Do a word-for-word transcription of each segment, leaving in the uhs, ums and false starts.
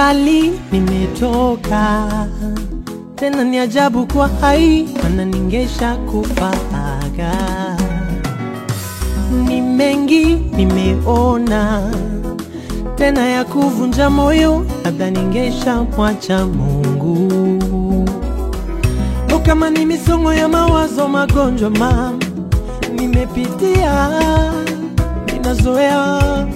mbali nimetoka, tena ni ajabu kwa hai, mana ningesha kufaga. Ni mengi nimeona, tena ya kuvunja moyo, labda ningesha mwacha Mungu. O kama ni misongo ya mawazo, magonjwa mama nimepitia, ninazoea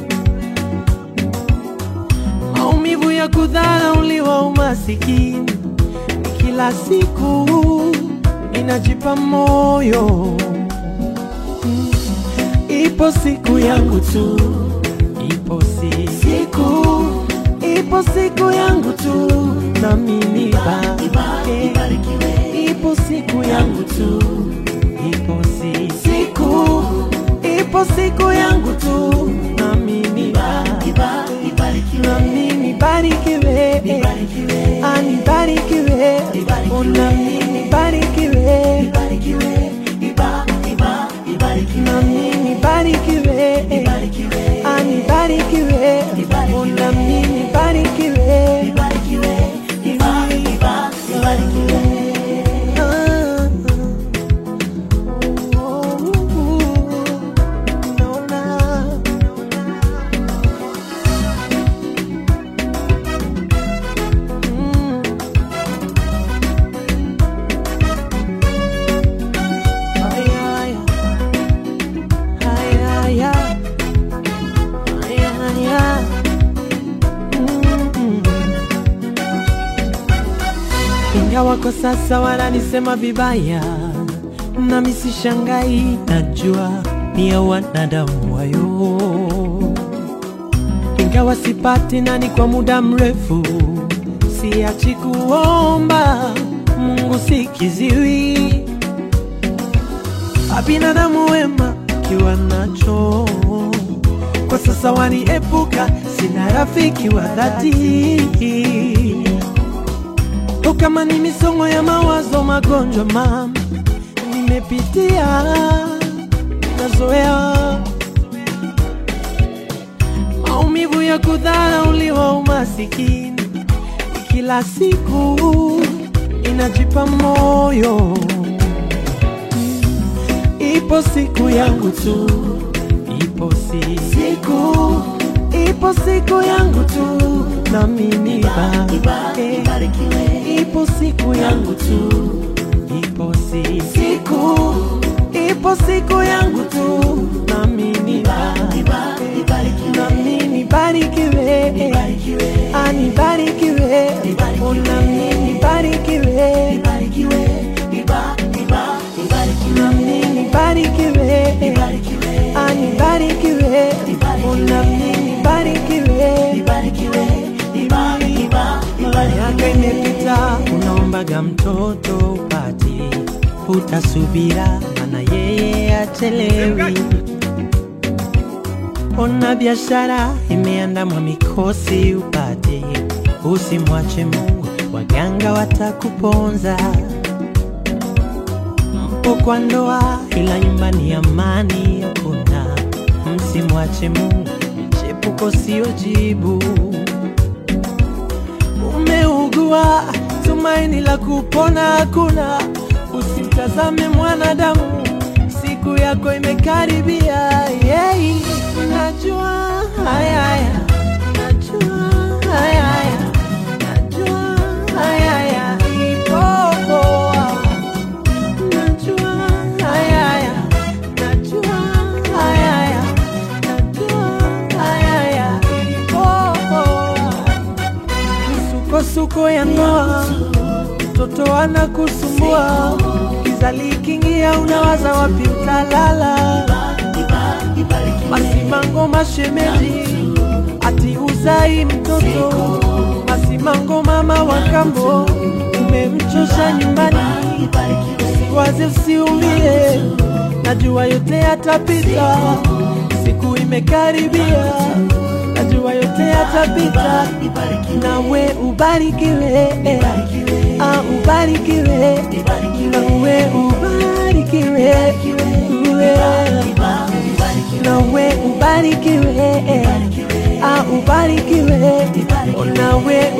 maumivu ya kudharauliwa, umasikini kila siku inajipa moyo. Ipo siku yangu tu, ipo siku, ipo siku yangu tu, na mimi nibarikiwe. Ipo siku yangu tu, ipo siku, ipo siku yangu tu, na mimi nibarikiwe. Na mimi nibarikiwe, anibarikiwe, na mimi nibarikiwe. Na mimi nibarikiwe, anibarikiwe, na mimi nibarikiwe. Ingawa kwa sasa wananisema vibaya, na mimi sishangai, najua ni ya wanadamu wayo. Ingawa sipati nani kwa muda mrefu, siachi kuomba Mungu, sikiziwi. Binadamu wema kiwa nacho, kwa sasa waniepuka, sina rafiki wa dhati. O kama ni misongo ya mawazo, magonjwa mama nimepitia, nazoea maumivu ya kudharauliwa, umasikini kila siku inajipa moyo. Ipo siku yangu tu, ipo siku, ipo siku yangu tu, na mimi nibarikiwe. Ipo siku yangu tu, ipo siku, ipo siku yangu tu, na mimi nibarikiwe. Na mimi nibarikiwe, anibarikiwe, na mimi nibarikiwe. Na mimi nibarikiwe, anibarikiwe, na mimi nibarikiwe. Miaka imepita, unaombaga mtoto upati, utasubira, mana yeye achelewi. Ona biashara imeandamwa mikosi upati, usimwache Mungu, waganga watakuponza. Mpo kwa ndoa, ila nyumbani amani hakuna, msimwache Mungu, michepuko sio jibu. Umeugua, tumaini la kupona hakuna, usimtazame mwanadamu, siku yako imekaribia. Yeah. Najua haya haya, najua haya haya, najua haya haya, ipo poa. Najua haya haya, najua haya haya, najua haya haya, ipo poa. Misukosuko ya ndoa, mtoto anakusumbua, kizali kingia, unawaza wapi utalala. Masimango mashemeji, ati uzai mtoto. Masimango mama wa kambo, umemchosha nyumbani. Usiwaze, usiumie, najua yote yatapita, siku imekaribia, najua yote yatapita. Nawe ubarikiwe, ah ubarikiwe, nawe ubarikiwe, nawe ubarikiwe, ah ubarikiwe, nawe